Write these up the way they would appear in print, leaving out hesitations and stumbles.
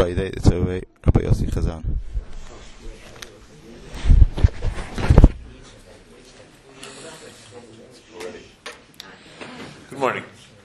Friday. So Rabbi Yossi Chazan. Good morning.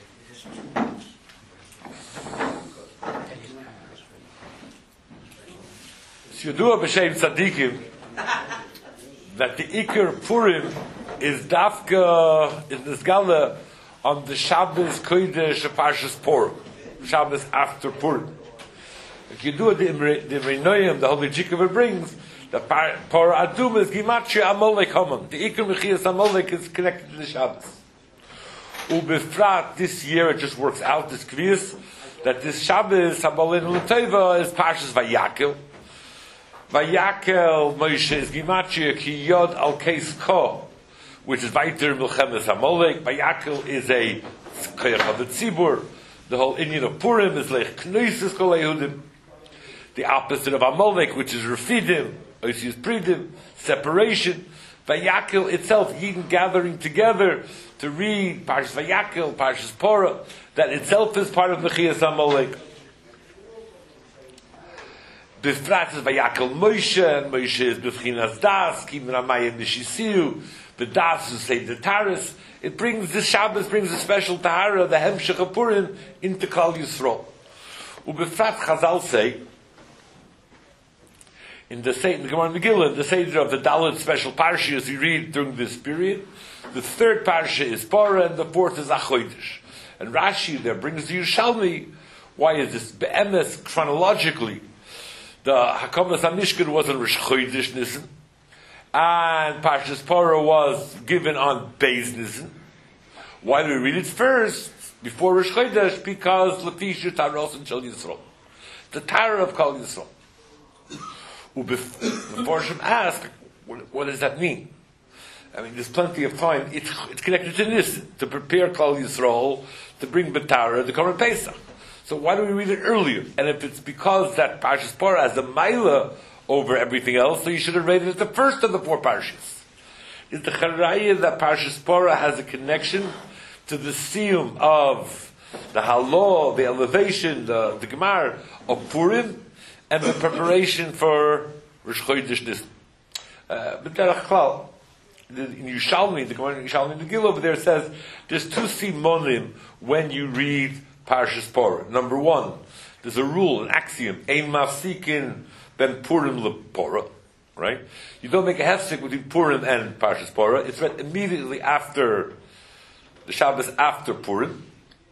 Yodua b'shem tzaddikim that the Iker Purim is dafka in this gala on the Shabbos Kodesh Parshas Purim, Shabbos after Purim. If you do the Reinoyim, the Holy Jikva brings the Par Adum is Gimatria Amalek Haman. The Iker Mechias Amalek is connected to the Shabbos. Ubefrat, this year it just works out, this Kvius, that this Shabbos, Habalin L'Teva, is Parshas Vayakel. Vayakel Moshe is Gimatria Ki Yod Al Keis Ko, which is Vaiter Milchemes Amalek. Vayakel is a Koyach of the Tzibur. The whole Indian of Purim is Lech Knesses Kol Yehudim. The opposite of Amalek, which is Refidim, Oisius Pridim, separation. Vayakel itself, Yidden gathering together to read Parshas Vayakel, Parshas Porah, that itself is part of Mechias Amalek. Bifrat is Vayakel Moshe, and Moshe is B'fchinas Das, Kim Ramayim Nishisiu, B'das who say the Taras. It brings, this Shabbos brings a special Tahara, the Hemshech of Purim, into Kal Yisrael. Ubifrat Chazal say, in the Gemara Megillah, the Seder of the Dalit special parshas you read during this period, the third parsha is Porah and the fourth is Achoidish. And Rashi there brings the Yerushalmi. Why is this? Be'emes, chronologically, the Hakamas HaMishkan was on Rosh Chodesh Nisan, and Parshas Porah was given on Beis Nisan. Why do we read it first, before Rosh Chodesh? Because Lefisha Taros and Shel Yisrael, the Tara of Kol Yisrael. The Forshim ask, what does that mean? I mean, there's plenty of time. It's connected to this, to prepare Kol Yisrael, to bring Betara, the Korban Pesach. So why do we read it earlier? And if it's because that Parshas Porah has a Maila over everything else, so you should have read it as the first of the four Parshas. Is the Charayah that Parshas Porah has a connection to the Siyum of the Halal, the elevation, the Gemar of Purim, and the preparation for Rosh Chodesh Nisan. But Derech Klal, in Yerushalmi, the Gemara in Yerushalmi Megillah over there says there's two simonim when you read Parshas Porah. Number one, there's a rule, an axiom, ein mafsikin ben Purim lePorah, right? You don't make a hefsek between Purim and Parshas Porah. It's read immediately after the Shabbos after Purim.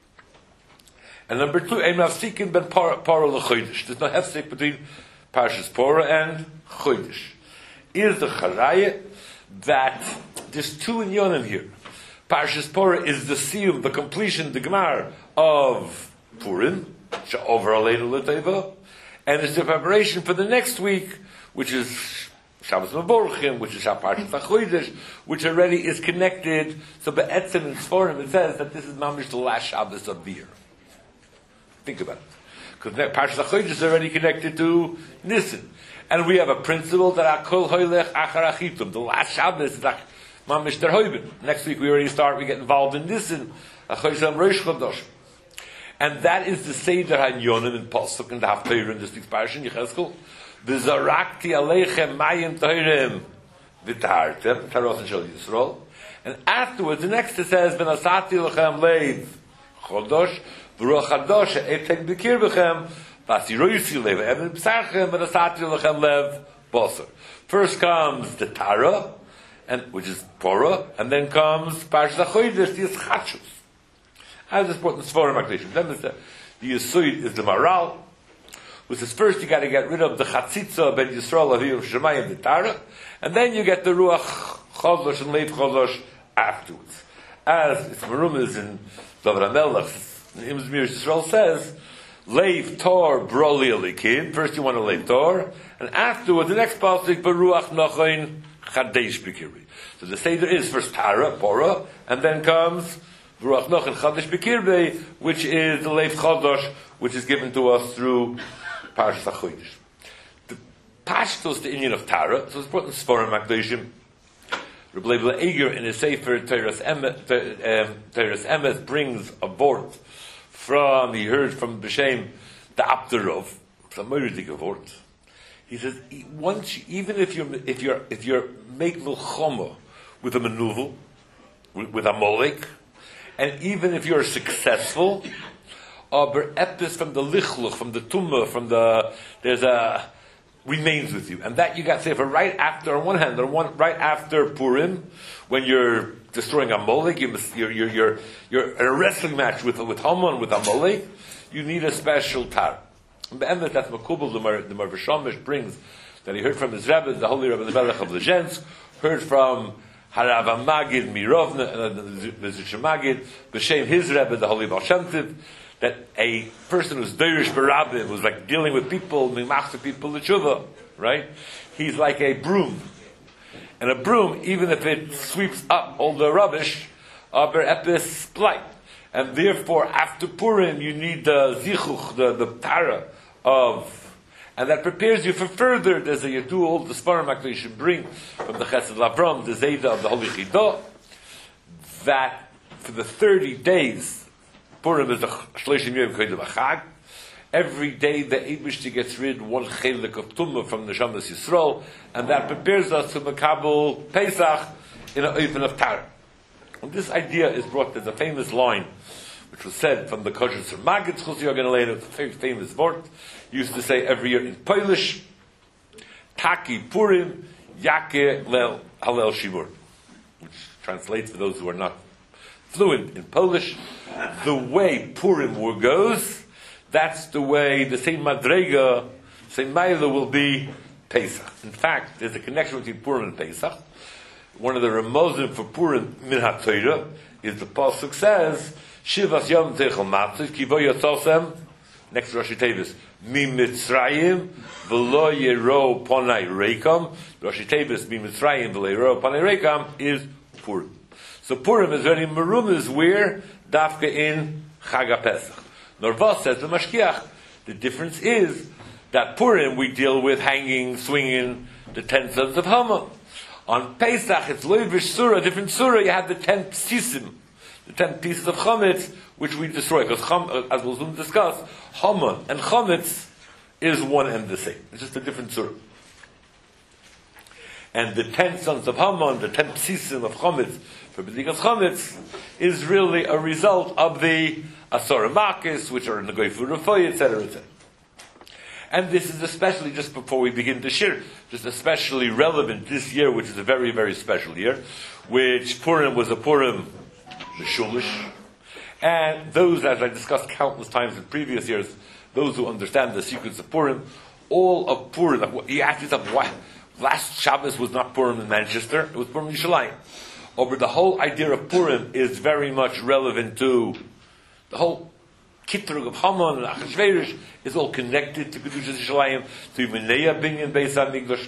And number two, ein mafsikin ben Porah leChodesh. There's no hefsek between Parshas Porah and Chodesh. Is the Charayah that there's two inyonim here. Parshas Porah is the siyum, the completion, the gemar of Purim, she'over aleinu l'teva, and it's the preparation for the next week, which is Shabbos Mevorchim, which is Parshas HaChodesh, which already is connected. So be'etzem in Sforim it says that this is mamish the last Shabbos of the year. Think about it, because Parshas HaChodesh is already connected to Nisan. And we have a principle that Akol Hoylech Achar Achitum. The last Shabbos is Mamish Der Hoibin. Next week we get involved in this in Achoyzam Rosh Chodosh. And that is the Seder HaNyonim in Pasuk and the Haftarah in this week's Parasha in Yechezkel. V'zarakti aleichem mayim toirem v'tahartem, Taros and Shel Yisrael. And afterwards, the next it says, V'nasati lechem leiv chodosh, v'ruach hadosh etek b'kir b'chem, First comes the Tara, which is Porah, and then comes Parshas HaChodesh, the Yischachus. As is brought in Sforim HaKadoshim. Then the Yesod is the Maral, which says first you got to get rid of the Chatzitza ben Yisrael Aviyim Shemayim, the Tara, and then you get the Ruach Chodosh and Leiv Chodosh afterwards. As it's Merumas in David HaMelech, the Imz Mir Yisrael says, Leiv Tor Broli Alikim. First you want to Leiv Tor, and afterwards the next pasuk Baruach Nochain Chadesh B'Kirbi. So the Seder is first Tara, Porah, and then comes Baruach Nochain Chadesh B'Kirbi, which is the Leiv Chodosh, which is given to us through Parshas HaChodesh. The Pashtos, the Indian of Tara, so it's brought in Sforim HaKadoshim. Reb Leibel Eger in his Sefer Teres Emes brings a board he heard from B'Shem the Abderov, He says, even if you're make milchama with a manuvel, with a molek, and even if you're successful, aber epis from the lichluch, from the tumah, there's a remains with you, and that you got sefer right after. On one hand, right after Purim, when you're destroying Amalek, you're in a wrestling match with Haman, with Amalek. You need a special tar. And that's Makubal, the Marv Shamish brings that he heard from his Rebbe, the holy Rebbe, the Melech of Lezhensk, heard from Harav Magid Mirovna, the Zitcher Magid, B'Shem his Rebbe, the holy Baal Shem Tov, that a person who's Deirish Barabim, who's like dealing with people, Mimachta people, L'tshuva, right? He's like a broom. And a broom, even if it sweeps up all the rubbish, aber epis blight. And therefore, after Purim, you need the zichuch, the tara of, and that prepares you for further. There's a yadu, all the sparim you should bring from the Chesed Lavram, the Zayda of the Holy Chidah, that for the 30 days, Purim is the Shleishim Yom Kodev HaChag. Every day the Eibishter gets rid one chelik of tumah from the Shamas Yisrael, and that prepares us to Makabel Pesach in an open of Tar. And this idea is brought, there's a famous line, which was said from the Kosher Sir Magid Chus Yogan Aleinu, it's a very famous word, used to say every year in Polish, Taki Purim, Yake Lel Halel Shibur, which translates for those who are not fluent in Polish, the way Purim goes, that's the way the same Madrega, same Maila will be Pesach. In fact, there's a connection between Purim and Pesach. One of the Ramozim for Purim, Min HaTorah, is the Pasuk says, Shivas Yom Techel Matzah, Kivo Yotzosem, next Rashi Tevis, Mi Mitzrayim, V'lo Yero Ponai Reikam, Rashi Tevis, Mi Mitzrayim, V'lo Yero Ponai Reikam, is Purim. So Purim is very marumas where Dafka in Chag HaPesach. Norvos says the Mashkiach, the difference is that Purim we deal with hanging, swinging the 10 sons of Haman. On Pesach it's Loivish Surah, a different Surah, you have the 10 psisim, the 10 pieces of Chametz, which we destroy. Because as we'll soon discuss, Haman and Chametz is one and the same. It's just a different Surah. And the 10 sons of Haman, the 10 psisim of Chametz, for B'dikas Chametz, is really a result of the Asara Makis, which are in the Goyfu Rafoy, etc., etc. And this is especially, just before we begin the Shir, just especially relevant this year, which is a very, very special year, which Purim was a Purim Meshulish. And those, as I discussed countless times in previous years, those who understand the secrets of Purim, all of Purim, you ask yourself, why? Last Shabbos was not Purim in Manchester, it was Purim in Yerushalayim. Over the whole idea of Purim is very much relevant to the whole Kitrug of Haman and Achashverosh is all connected to Kedushas Yerushalayim, to Yimenei Binyan Beis HaMikdash.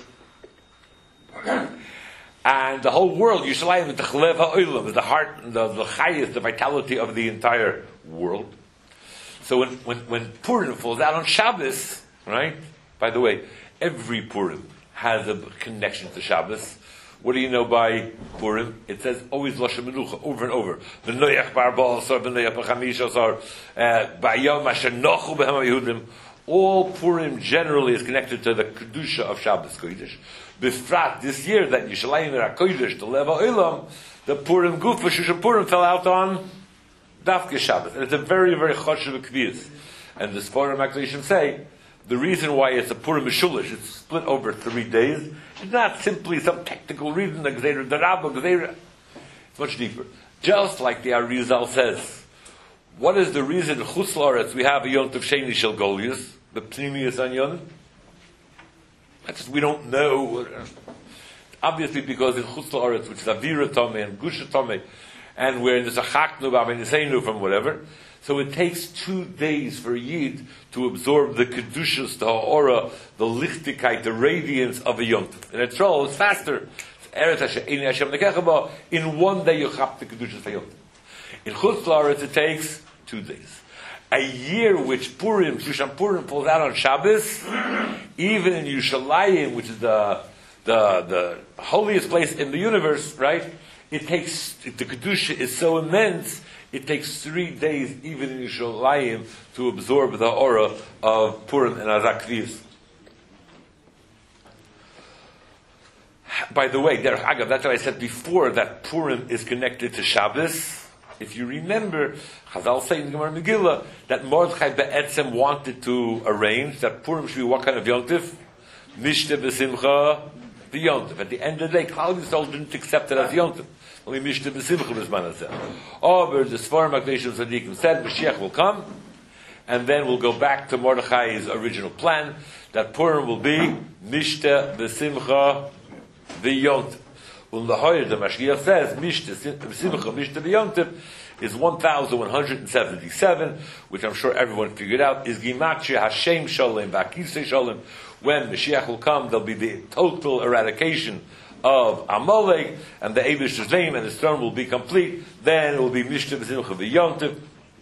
And the whole world, Yerushalayim is the Chalev HaOlam, is the heart, the Chayis, the vitality of the entire world. So when Purim falls out on Shabbos, right? By the way, every Purim has a connection to Shabbos. What do you know by Purim? It says always Loshem Menucha, over and over. V'noyach bar ba'asar, v'noyach b'chamisha asar, ba'yom asher nochu b'hem ha'yehudim. All Purim generally is connected to the Kedusha of Shabbos Kodesh. B'frat, this year that Yishalayim er HaKodesh, the Lev HaOlam, the Purim Gufa, Shushan Purim fell out on Dafke Shabbos. And it's a very, very choshev k'viyas. And the Sforim HaKodeshim say, the reason why it's a Purim Meshulish, it's split over 3 days, it's not simply some technical reason, the Gzeira, the Rabba, Gzeira. It's much deeper. Just like the Arizal says, what is the reason in Chutz La'aretz we have a Yom Tov Sheni Shel Golius, the Pnimius Anyon? That's just, we don't know. Obviously because in Chutz La'aretz, which is Avira Tomei and Gusha Tomei, and we're in the Zachaknu, B'Avenisenu from whatever, so it takes 2 days for a Yid to absorb the Kedushas, the Ha'ora, the Lichtigkeit, the radiance of a Yom Tov. And it's all, it's faster. In 1 day you chap the Kedushas for Yom Tov. In Chutz La'aretz it takes 2 days. A year which Purim, Shushan Purim falls out on Shabbos, even in Yerushalayim, which is the holiest place in the universe, right? It takes, the Kedusha is so immense, it takes 3 days, even in Yerushalayim, to absorb the aura of Purim and Azakvius. By the way, that's what I said before, that Purim is connected to Shabbos. If you remember, Chazal say in the Gemara Megillah that Mordechai Be'etzem wanted to arrange that Purim should be what kind of yontif? Mishte b'simcha v'yontif. At the end of the day, Klal Yisrael didn't accept it as yontif. Only Mishte b'simcha b'zman hazeh. But the Sfarim HaKadoshim Tzadikim said Mashiach will come, and then we'll go back to Mordechai's original plan that Purim will be Mishte b'simcha v'yontif. The Mashiach says, Mishte B'Yontif is 1,177, which I'm sure everyone figured out, is Gimatria Hashem Sholem V'Akisei Sholem. When Mashiach will come, there'll be the total eradication of Amalek, and the Eivish's name and his throne will be complete. Then it will be Mishte B'Simcha V'Yontif,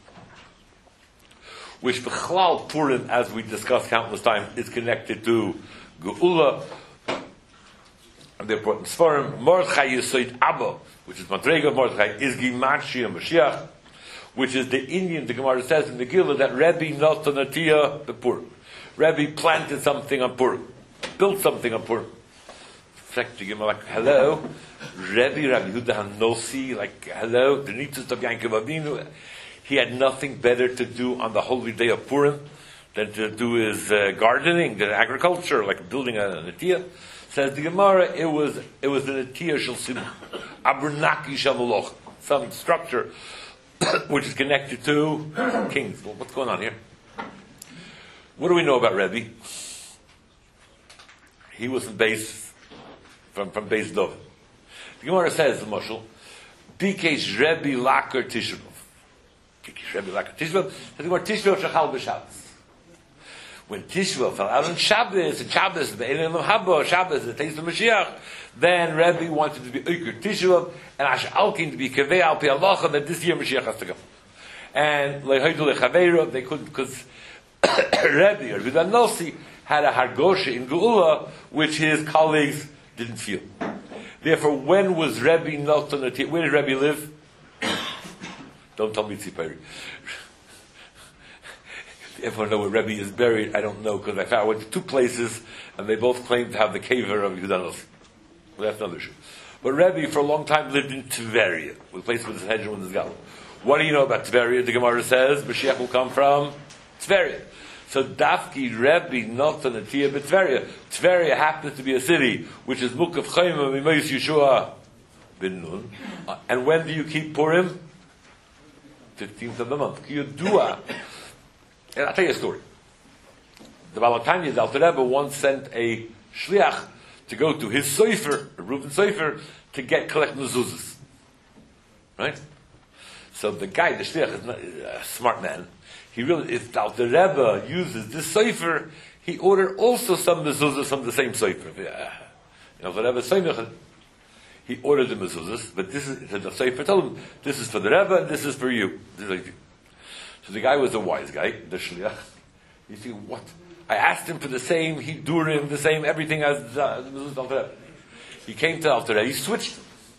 which B'chlal Purim, as we discussed countless times, is connected to Geula. And they're brought in Sfarim. Mordechai Yisoid Abba, which is Madrega of Mordechai, is Gimatria Mashiach, which is the Indian, the Gemara says in the Megillah, that Rebbe Natan Atiyah the Purim. Rebbe planted something on Purim, built something on Purim. In fact, the Gemara like, hello, Rabbi Yehuda Hanosi, like, hello, the Nitzut of Yankov Avinu. He had nothing better to do on the holy day of Purim than to do his gardening, the agriculture, like building an Atiyah. Says the Gemara, it was an Atiyah Shel Simcha, Abernaki Shel Moloch, some structure which is connected to kings. Well, what's going on here? What do we know about Rebbe? He was from Beis Dov. The Gemara says, the Moshel, Bikesh Rebbe Laker Tishrov. Bikesh Rebbe Laker Tishrov. The Gemara Tishrov Shechal B'Shabbos. When Tishva fell out on Shabbos, and Shabbos, the Eilim of Haba, Shabbos, the taste of Mashiach, then Rebbe wanted to be Uyker Tishva, and Asher Alkin to be Kaveh Al Pi Halacha, that this year Mashiach has to come. And Lehoidu Lechaveira, they couldn't, because Rebbe, or Yehuda Nossi, had a Hargosha in Geula, which his colleagues didn't feel. Therefore, when was Rebbe not on the where did Rebbe live? Don't tell me Tzipari. Everyone know where Rebbe is buried? I don't know, because I went to 2 places, and they both claimed to have the caver of Yehuda Nossi. Well, that's another issue. But Rebbe, for a long time, lived in Tveria, the place with his hedge and with his gallows. What do you know about Tveria? The Gemara says, Mashiach will come from Tveria. So Dafki Rebbe not on Atiyah but Tveria. Tveria happens to be a city which is Mukaf Chayma Mimayis Yeshua bin Nun. And when do you keep Purim? 15th of the month. Kiyodua. And I'll tell you a story. The Balatanya, the Alter Rebbe, once sent a shliach to go to his sofer, Reuven sofer, to collect mezuzahs. Right? So the guy, the shliach, is a smart man. He really, if the Alter Rebbe uses this sofer, he ordered also some mezuzahs from the same sofer. Alter Rebbe Soymech, he ordered the mezuzahs, but this is the sofer told him, this is for the Rebbe, and this is for you. So the guy was a wise guy, the shliach. You see, what? I asked him for the same hidurim, the same everything as the mezuzah Alter Rebbe. He came to Alter Rebbe, he switched.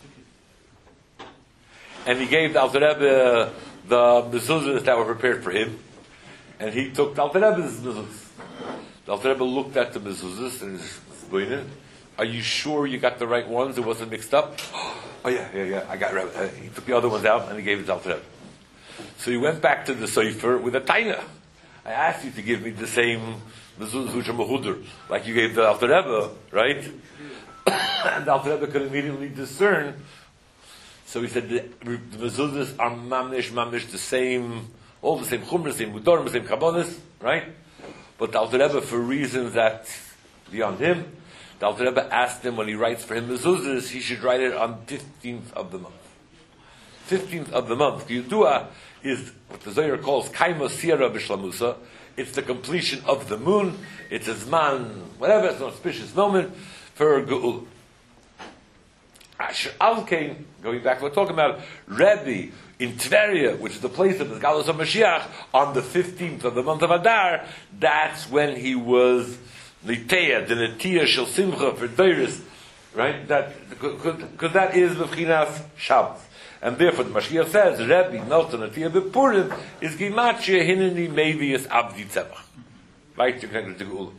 And he gave the Alter Rebbe the mezuzahs that were prepared for him. And he took the Alter Rebbe's mezuzahs. The Alter Rebbe looked at the mezuzahs and said, are you sure you got the right ones? It wasn't mixed up? Oh yeah, I got Rebbe. He took the other ones out and he gave it to Alter Rebbe. So he went back to the Sefer with a taina. I asked you to give me the same mezuzahs which are mehuder, like you gave the Alter Rebbe, right? And the Alter Rebbe could immediately discern. So he said the mezuzahs are mamish, the same, all the same chumrah, same mudorim, same kabbalas, right? But the Alter Rebbe, for reasons that beyond him, the Alter Rebbe asked him when he writes for him mezuzahs, he should write it on 15th of the month. 15th of the month. Yudua is what the Zohar calls Kaima Sierra B'Shlamusa. It's the completion of the moon. It's a Zman, whatever, it's an auspicious moment for Geul. Asher Alkein, going back to what we're talking about, Rebbe in Tveria, which is the place of the Galus of Mashiach, on the 15th of the month of Adar, that's when he was Niteya, the Netiyah Shel Simcha for Deiris, right? Because that is B'chinas Shabbos. And therefore the Mashiach says, Rebbe, Melton, Atiyah Bepurim, is Gimatria Hineni Mevius Abdi Tzemach. Right? You're connected to Geula.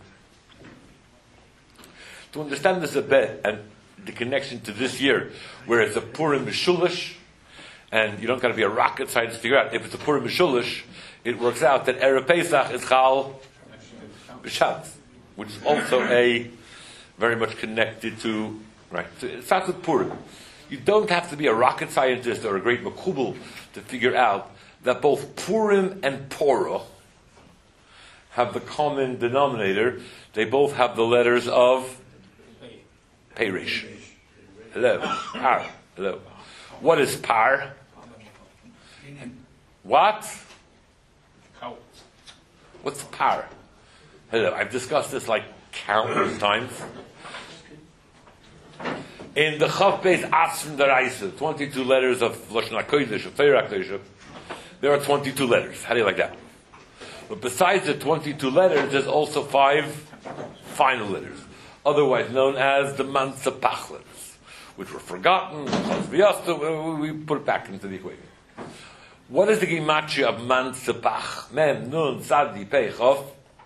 To understand this a bit, and the connection to this year, where it's a Purim Mishulish, and you don't got to be a rocket scientist to figure out if it's a Purim Mishulish, it works out that Erev Pesach is Chal B'Shabbos, which is also a very much connected to, right? So it starts with Purim. You don't have to be a rocket scientist or a great makubal to figure out that both Purim and Porah have the common denominator. They both have the letters of Perish. Hello. Par. Hello. What is Par? What? What's Par? Hello. I've discussed this like countless times. In the Chav Beis Atzim Daraisa, 22 letters of Lashon HaKodesh, of Torah HaKodesh, there are 22 letters. How do you like that? But besides the 22 letters, there's also 5 final letters, otherwise known as the Mansapach letters, which were forgotten. We put it back into the equation. What is the gematria of Mansapach? Mem, Nun, Tzadi, Pei, Chof.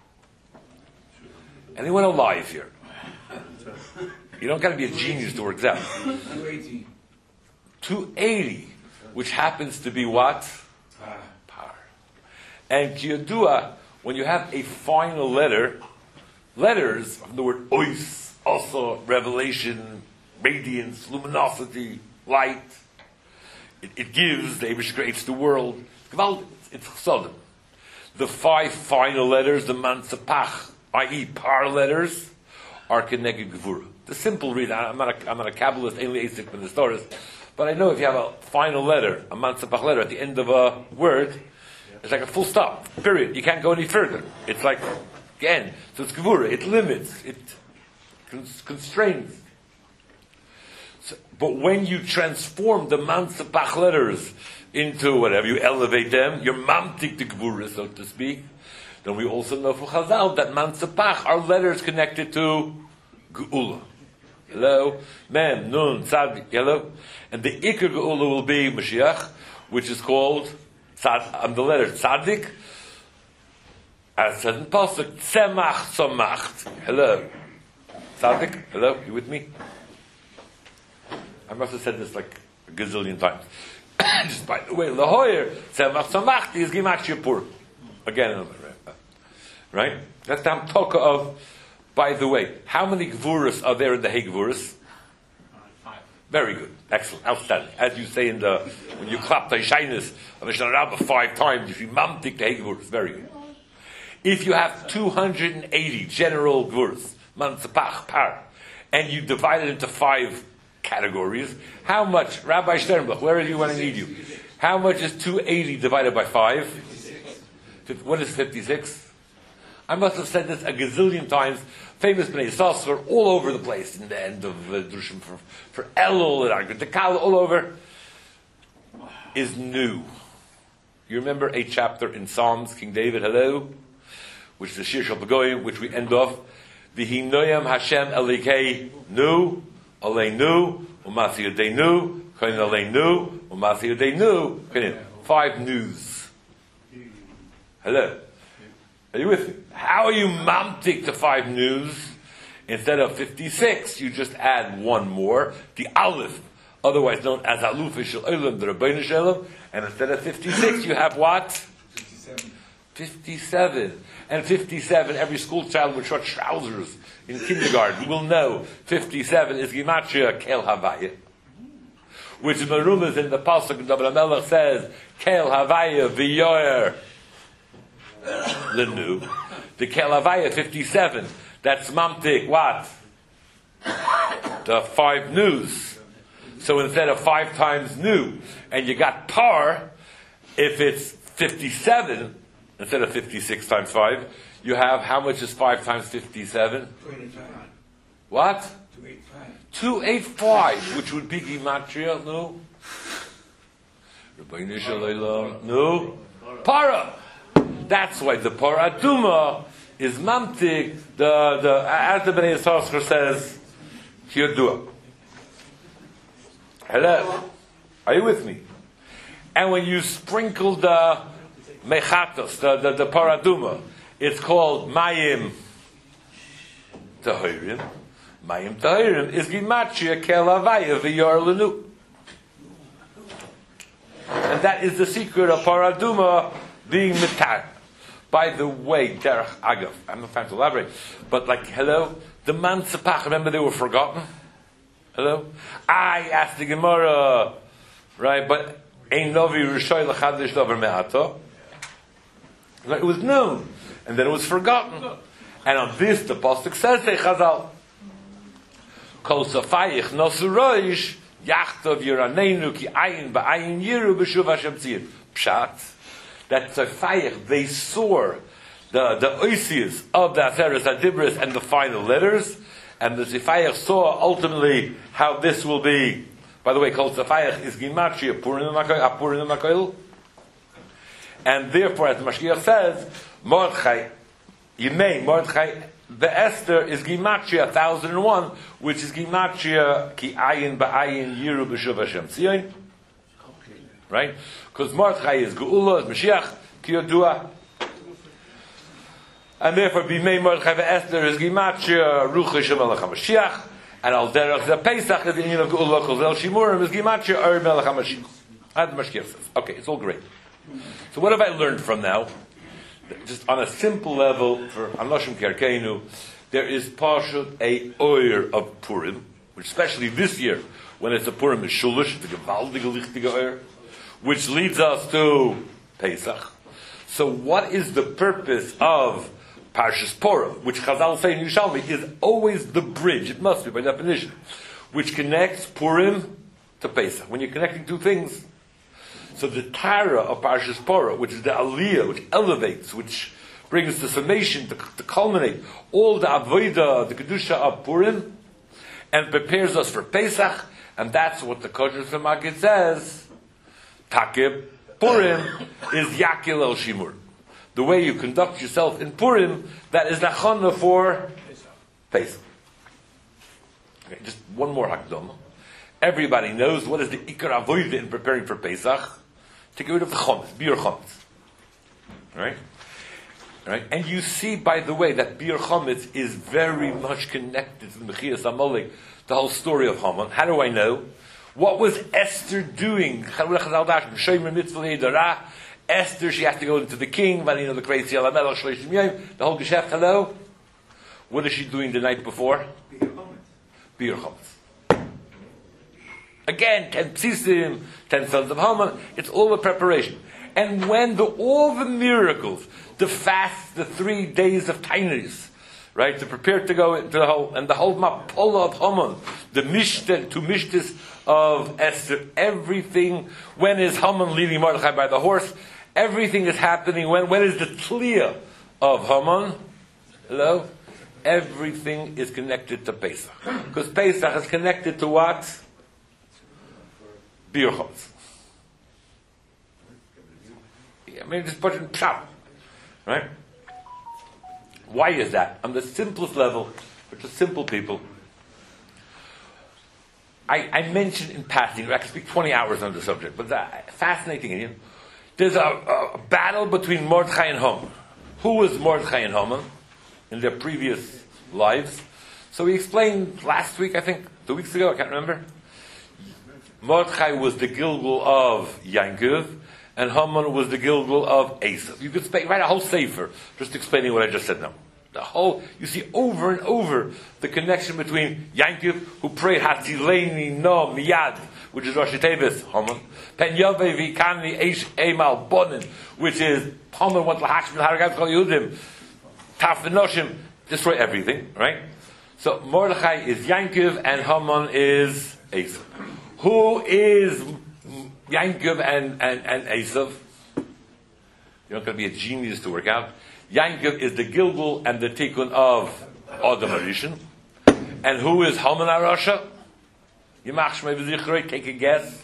Anyone alive here? You don't got to be a genius to work that. 280. 280, which happens to be what? Par. And Kiyodua, when you have a final letter, letters from the word ois, also revelation, radiance, luminosity, light. It gives, the Eibush creates the world. It's chesodem. The 5 final letters, the Mansapach, i.e. par letters, are Keneged Gevura. The simple read, I'm not a Kabbalist, only Asik from the stories, but I know if you have a final letter, a Mansapach letter, at the end of a word, it's like a full stop, period. You can't go any further. It's like, again, so it's Gevura, it limits, it constrains. So, but when you transform the Mansapach letters into whatever, you elevate them, you're mamtik the Gevura, so to speak, then we also know from Chazal that Mansapach are letters connected to Geula. Hello? Mem, Nun, Tzad, hello? And the Iker Geula will be Mashiach, which is called, the letter Tzadik, as said in Pasuk, Tzemach Tzomach. Hello? Tzadik, hello? You with me? I must have said this like a gazillion times. Just by the way, Lahoyer, Tzemach Tzomach is Gimatria Pur. Again, right? That's the Hamtoka of. By the way, how many Gevuras are there in the Hay Gevuras? 5. Very good. Excellent. Outstanding. As you say when you clap the Shainis of Mishnah Rabbah 5 times, if you mamtik the Hay Gevuras, very good. If you have 280 general Gevuras, Mansapach, Par, and you divide it into 5 categories, how much, Rabbi Sternbuch, where are you when I need you? How much is 280 divided by 5? 56. What is 56? I must have said this a gazillion times. Famous Bnei Yissaschar all over the place in the end of Drushim for Elul and Argut Dekal all over is new. You remember a chapter in Psalms, King David, hello, which is the Shir Shal Begoyim, which we end off. V'hinoyam Hashem Elikei Nu, Aleinu, Umasi Yadeinu, Kain Aleinu, Umasi Yadeinu, 5 news. Hello. Are you with me? How are you mamtik to 5 news? Instead of 56, you just add 1 more, the Aleph, otherwise known as Aluf Shel Olam, the Rabbeinu Shalom, and instead of 56, you have what? 57. 57. And 57, every school child with short trousers in kindergarten will know 57 is Gematria Kel Havaya. Which in the Rumas in the Pasuk of David HaMelech says, Kel Havaya V'yoyer Lenu. The Kelavaya 57. That's mamtik. What? The 5 news. So instead of 5 times new, and you got par, if it's 57 instead of 56 times 5, you have how much is 5 times 57? 285. What? 285. 285, which would be Gematria. No. Rabbeinu Shalom. No. Para. That's why the Paraduma is mamtik, as the Bnei Yissaschar says, Kiyodua. Hello? Are you with me? And when you sprinkle the mechatos, the paraduma, it's called mayim tahirim. Mayim tahirim is gimatria kelavaya v'yor lenu. And that is the secret of paraduma being mitar. By the way, derech agav, I'm not trying to elaborate, but like, hello, the man tzapach, remember they were forgotten? Hello? I asked the Gemara, right, but ein novi rishoy l'chadish dover me'ato. It was known, and then it was forgotten. And on this, the pasuk says, "Hey Chazal, kol safayich nosu roish yachtov yiraneinu ki ayin ba'ayin yiru b'shuv Hashem tziyid." Pshat, that safayich, they saw the oisius of the Aseres HaDibros and the final letters, and the safayich saw ultimately how this will be. By the way, kol safayich is gimatria apurim makoil. And therefore, as the Mashgiach says, Mordechai, Mordechai, the Esther is Gimatria 1001, which is Gimatria ki ayin ba'ayin yiru b'shuv Hashem tzion. Right? Because Mordechai is Geula, is Mashiach, ki yodua. And therefore, Bimei Mordechai the Esther is Gimatria Ruch Hashem Melech HaMashiach. And Al Derech the Pesach is the Inyan of Geula, Kozel Shimurim is Gimatria Ur Melech HaMashiach. As the Mashgiach says. Okay, it's all great. So what have I learned from now? Just on a simple level, for Anoshim Kerkeinu, there is Pashut a oyer of Purim, which especially this year, when it's a Purim is Shulish, the Gevaldige Lichtige oyer, which leads us to Pesach. So what is the purpose of Parshas Purim, which Chazal say in Yerushalmi is always the bridge, it must be by definition, which connects Purim to Pesach. When you're connecting two things, so the Tara of Parshas Porah, which is the Aliyah, which elevates, which brings the summation to culminate all the Avodah, the Kedusha of Purim, and prepares us for Pesach, and that's what the Kosher Magid says. Takib Purim is Yakil El Shimur. The way you conduct yourself in Purim, that is Nachana for Pesach. Okay, just one more Hakdama. Everybody knows what is the Ikar Avodah in preparing for Pesach. To get rid of the chometz, bir chometz. Right? Right? And you see, by the way, that bir chometz is very much connected to the Mechias Amalek, the whole story of Haman. How do I know? What was Esther doing? Esther, she has to go into the king, the crazy the whole geschäft, hello? What is she doing the night before? Bir chometz. Again, 10 psisim, 10 sons of Haman, it's all the preparation. And when all the miracles, the fast, the 3 days of Tainis, right, to prepare to go into the whole Mapola of Haman, the Mishta, 2 Mishtas of Esther, everything, when is Haman leading Mordechai by the horse, everything is happening, when is the Tliya of Haman, hello? Everything is connected to Pesach. Because Pesach is connected to what? Bir chometz. I mean, just put it in pshat, right? Why is that? On the simplest level, for just simple people, I mentioned in passing, I could speak 20 hours on the subject, but fascinating. There's a battle between Mordechai and Haman. Who was Mordechai and Haman in their previous lives? So we explained last week, I think, 2 weeks ago, I can't remember. Mordechai was the Gilgul of Yankov, and Haman was the Gilgul of Esav. You could write a whole sefer just explaining what I just said now. You see over and over the connection between Yankov, who prayed Hatzileni no miyad, which is Rashi Tevis, Haman, Pen Yovei Vikani Eish Eimal Bonin, which is Haman went Lahashim Haragav Kol Yudim, Taf V'Noshim, destroy everything, right? So Mordechai is Yankov and Haman is Esav. Who is Yankov and Esav? You're not going to be a genius to work out. Yankov is the Gilgul and the Tikkun of Adam Arishan. And who is Haman HaRasha? Yimach Shmei V'Zichrei, take a guess.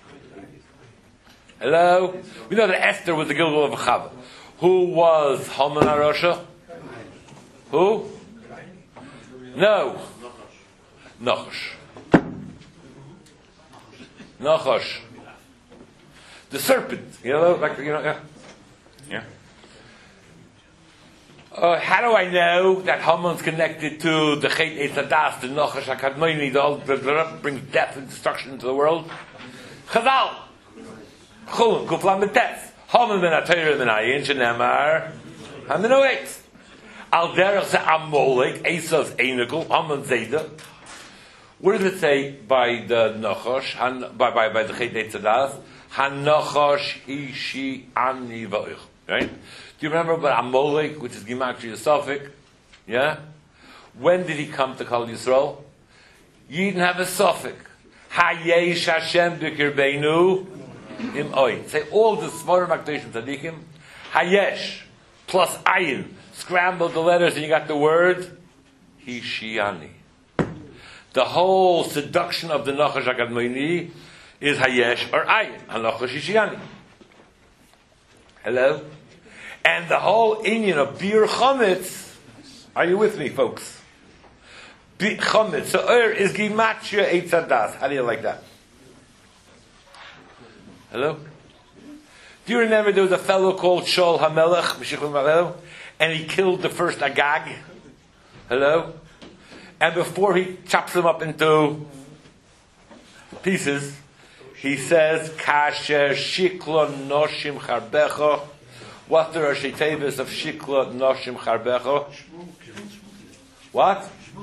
Hello? We know that Esther was the Gilgul of Chava. Who was Haman HaRasha? Who? No. Nachash. the serpent, yeah. How do I know that Haman's connected to the Chet Eitz Hadas, the Nachash HaKadmoni, the brings death and destruction into the world? Chazal. Chulun, Kuflam B'Tetz. Haman ben HaTorah ben Ayin, Shenemar, Haminoet. Al derech se Amalek, Esav's Einigel, Haman Zayda. What does it say by the Nachash, by the Chet Eitz Hadas? HaNachash Ishi Ani V'oich. Right? Do you remember about Amalek, which is Gematria Suffolk? Yeah? When did he come to Kol Yisrael? You didn't have a Suffolk. Hayesh Hashem b'kirbeinu im oin. Say all the Smarim HaKadoshim Tzadikim. Hayesh plus ayin. Scramble the letters and you got the word Hishiani. The whole seduction of the Nachash HaKadmoni is Hayesh or ayin. HaNachash Hishiani. Hello? And the whole inyan of Bir Chometz, are you with me, folks? Bir Chometz, so is Gematria Eitz Hadas. How do you like that? Hello? Do you remember there was a fellow called Shaul HaMelech, and he killed the first Agag? Hello? And before he chops him up into pieces, he says, Kasher Shikla Noshim Charbecha. What's the Rashi Tevis of Shikla Noshim Charbecha? What?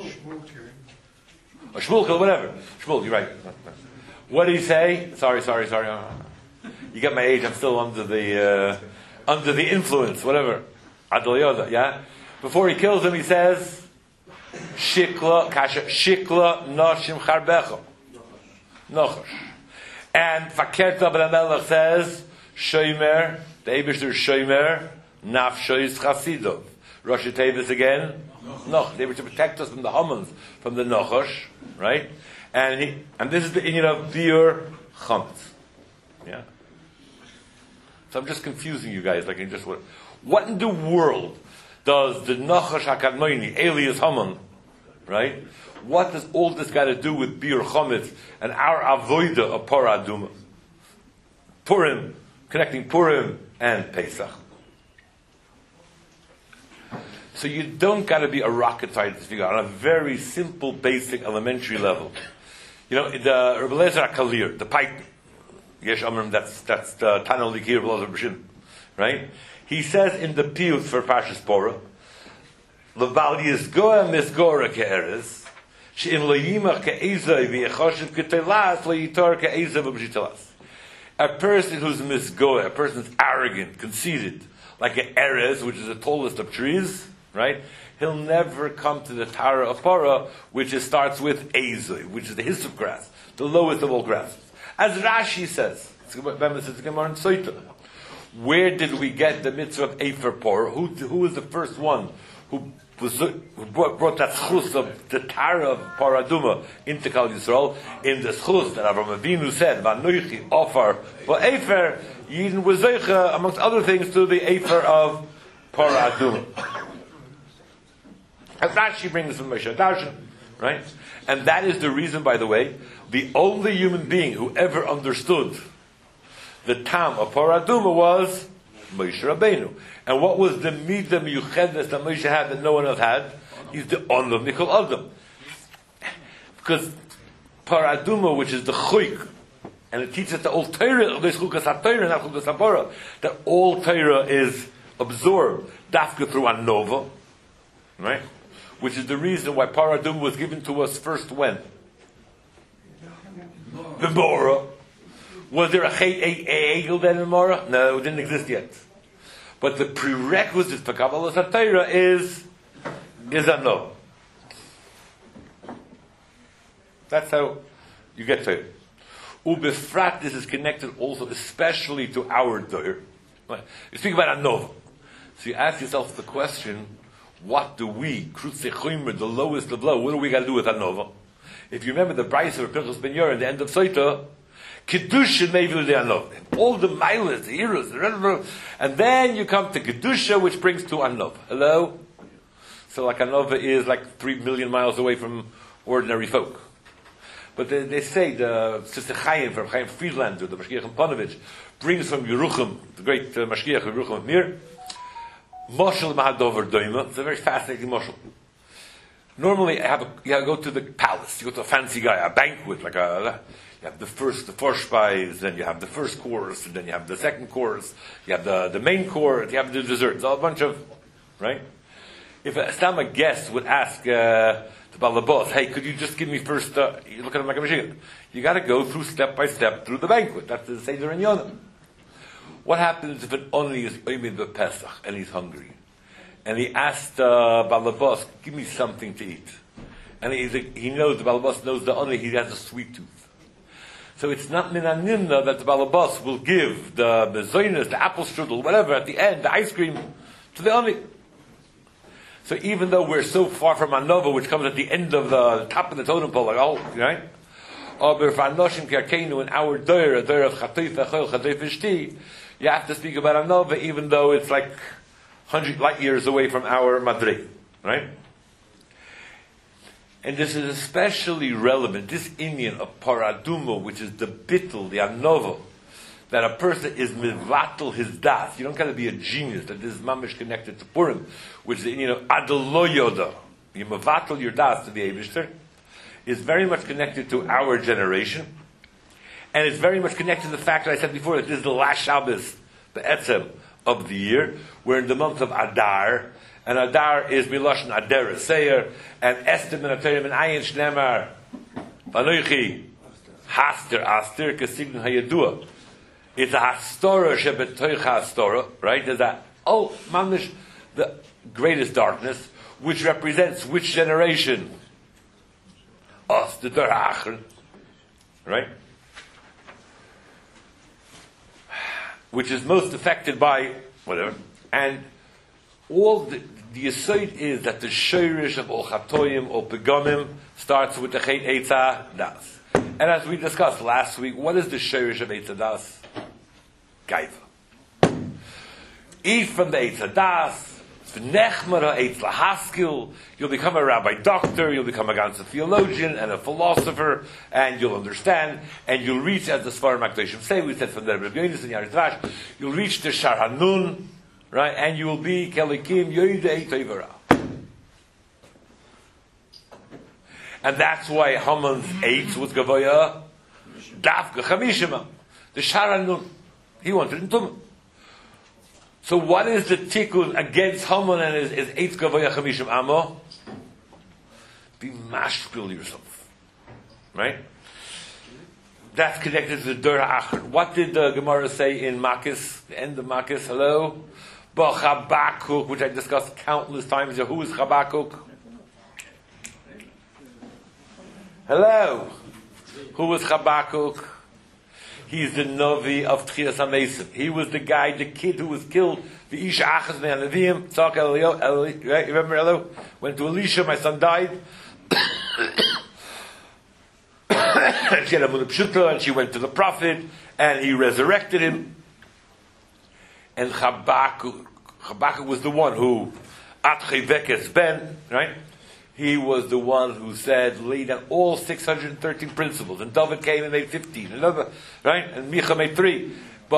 Or Shmuel, whatever. Shmuel, you're right. What did he say? Sorry. You get my age, I'm still under the influence, whatever. Adal Yoda, yeah? Before he kills him, he says, Shikla Noshim Charbecha. Nochash. And Fakerta ben HaMelech says, Shomer, the Eibishter Shomer, Nafshois Chasidov. Rashi Tevis again, Noch. They were to protect us from the Hamans, from the Nochash, right? And this is the inyan of Bir Chametz. Yeah? So I'm just confusing you guys, like in just what in the world does the Nachash HaKadmoni, alias Haman, right? What does all this got to do with Bir Chometz and our avoida of Parah Aduma? Purim, connecting Purim and Pesach. So you don't got to be a rocket scientist to figure out on a very simple, basic, elementary level. You know, the Rebbe Lezer HaKalir, the pipe, Yesh Amrim, that's the Tanel Likir Rebbe Lezer B'Shim, right? He says in the Piyut for Parshas Porah, L'val Yizgoa Mizgora Ke'eres, She'in lo yimach ke'ezai v'yechoshev ke'telas lo yitor ke'ezai v'b'shitelas. A person who's misgoa, a person who's arrogant, conceited, like an erez, which is the tallest of trees, right? He'll never come to the Tara of Parah, which starts with ezai, which is the hyssop grass, the lowest of all grasses. As Rashi says, where did we get the mitzvah of Efer Parah? Who was the first one who brought that schus of the Tara of Parah Aduma into Kal Yisrael, in the schus that Avraham Avinu said, Vanoichi offer Efer, Yidin was zeicha, amongst other things, to the Efer of Parah Aduma. And Rashi brings from Moshe Darshan, right? And that is the reason, by the way, the only human being who ever understood the Tam of Parah Aduma was Moshe Rabbeinu. And what was the midah miyuchedes that Moshe had that no one else had? He's the Onlam Mikol Adam. Because Parah Aduma, which is the Chuyk, and it teaches the old Torah, there's Chukas HaTorah, not Chukas HaPorah, that all Torah is absorbed, dafka through Anova, right? Which is the reason why Parah Aduma was given to us first when? The Bora. Was there a Egel then in Mora? No, it didn't exist yet. But the prerequisite for Kabbalah HaTorah is a no. That's how you get to it. Ubefrat, this is connected also especially to our Doir. You speak about a Nova. So you ask yourself the question, what do we, Krutze Choymer, the lowest of low, what do we got to do with a Nova? If you remember the Brisa of Pinchas Ben Yair at the end of Soita, Kedusha Mevil de Anov. All the milas, the heroes, and then you come to Kedusha, which brings to Anov. Hello? So like Anova is like 3 million miles away from ordinary folk. But they say the Sister Chaim from Chaim Friedlander, the Mashgiach Panovich, brings from Yerucham, the great Mashgiach Yerucham of Mir, Moshel Mahadover Doima. It's a very fascinating moshel. Normally, you go to the palace, you go to a fancy guy, a banquet, you have the Vorspeise, then you have the first course, and then you have the second course, you have the main course, you have the dessert. It's all a bunch of, right? If a guest would ask the Balabos, hey, could you just give me first, you look at him like a machine. You got to go through step by step through the banquet. That's the Seder in Yonah. What happens if an Oni is Oimid B'Pesach and he's hungry? And he asked Balabos, give me something to eat. And he knows, the Balabos knows the Oni, he has a sweet tooth. So it's not minanimna that the Balabos will give the bezoinus, the apple strudel, whatever, at the end, the ice cream, to the Oni. So even though we're so far from Anova, which comes at the end of the top of the totem pole, like, oh, right? But for Anoshim Kiarkeinu, in our doyer, a doyer of Chatoif Echol, Chatoif Ishti, you have to speak about Anova, even though it's like 100 light years away from our Madrid, right? And this is especially relevant, this Indian of Paradumo, which is the bittul, the Anova, that a person is mivatal his das. You don't got to be a genius, that this is mamish connected to Purim, which is the Indian of Adaloyoda. You mivatal your das to the Eibishter, is very much connected to our generation. And it's very much connected to the fact that I said before that this is the last Shabbos, the Etzem of the year. We're in the month of Adar, and Adar is Miloshin Adar Seir, and Esther ben Atorim and Ayin Shnemar, Vanoichi, Haster, Aster, Kasign Hayadua. It's a Hastorah Shebetoich Hastorah, right? There's that, Mamish, the greatest darkness, which represents which generation? Us, the Dor HaAchron, right? Which is most affected by whatever. And all the Yesod is that the Sheirish of all Chatoyim or Pegonim starts with the Chet Eitzah Das. And as we discussed last week, what is the Sheirish of Eitzah Das? Gaiva. Eat from the Eitzah Das. You'll become a rabbi doctor, you'll become a ganzer theologian and a philosopher, and you'll understand, and you'll reach, as the Sfarim HaKadoshim say, we said from the Rebbe Yonis and Yaris Rash, you'll reach the Shar Hanun, right, and you will be Kelikim Yoidei Toivara. And that's why Haman's eights was Gavoya Dafka Chamishima. The Shar Hanun, he wanted in Tumah. So what is the tikkun against Haman and his eitz gavoya chamishim amo? Be mashpil yourself, right? That's connected to the Dor HaAchron. What did the Gemara say in Makis, the end of Makis? Hello, Chabakuk, which I discussed countless times. Who is Chabakuk? Hello, who is Chabakuk? He's the Novi of Tchias HaMesim. He was the guy, the kid who was killed. The Isha Achaz Ne'anavim. Tzak Elio. Right? Remember Elio? Went to Elisha, my son died. And she had a Munah Pshuta, and she went to the prophet, and he resurrected him. And Chabakuk was the one who, At Chivekes Ben, right? He was the one who said, lay down all 613 principles. And David came and made 15. Another, right? And Micha made 3.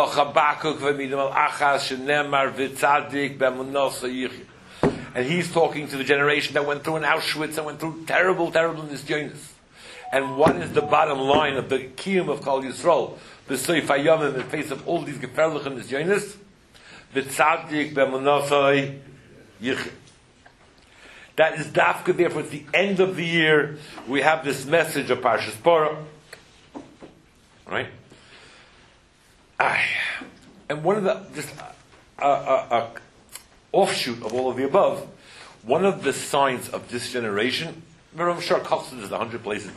And he's talking to the generation that went through in Auschwitz and went through terrible nisyonos. And what is the bottom line of the kiyum of Kol Yisrael? The Soif HaYomim in the face of all these geferlichen nisyonos? V'tzadik b'munasai yichid. That is dafka, therefore it's the end of the year. We have this message of Parshas Porah. Right? And one of the, just offshoot of all of the above, one of the signs of this generation, I'm sure Kochson is 100 places.